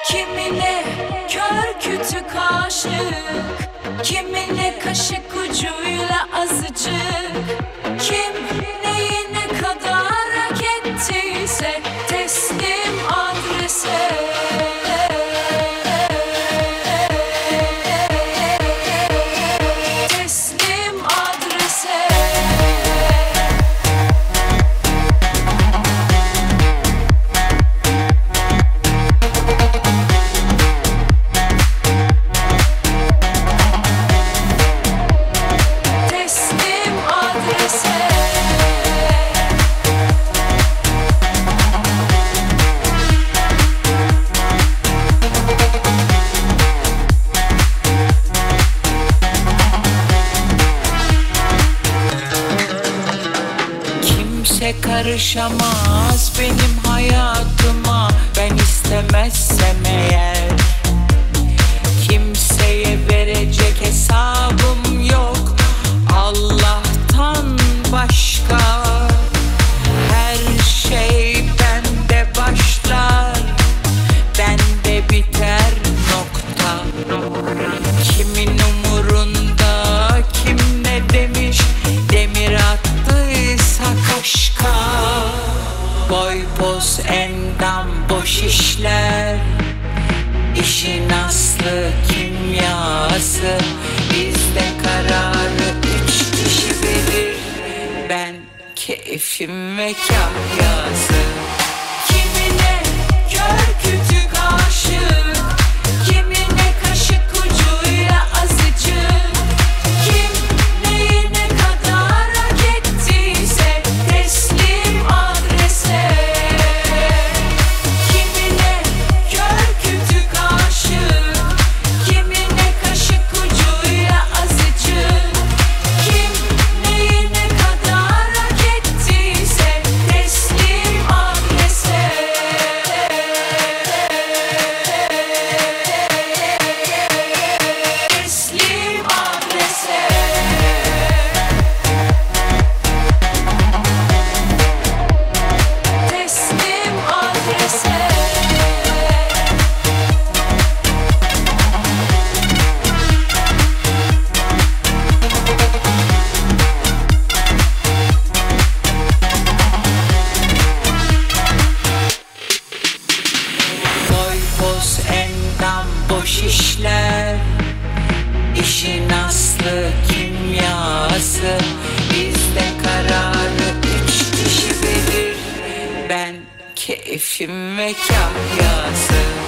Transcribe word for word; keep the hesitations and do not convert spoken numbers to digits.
Kimine kör kütük aşık, kimine kaşık ucuyla azıcık. Kim neyi ne kadar hak ettiyse teslim adrese. Teslim adrese. Kimse karışamaz benim hayatıma, ben istemezsem eğer. Kimseye verecek hesabım yok Allah'tan başka. Her şey bende başlar, bende biter nokta. Kimin umurunda kim ne demiş, demir attıysa kaşka. Boy poz endam boş işler, İşin aslı kimyası. Bizde kararı üç kişi verir, ben keyfim ve kahyası. Kimine kör kütük aşık, kimine kaşık ucuyla azıcık. Kim neyi ne kadar hak ettiyse teslim adrese. Kimine kör kütük aşık, kimine kaşık ucuyla azıcık. Kim neyi ne kadar hak ettiyse teslim adrese. Teslim adrese. Teslim adrese. Boy poz endam boş işler, İşin aslı kimyası. Bizde kararı üç kişi verir, ben keyfim ve kahyası.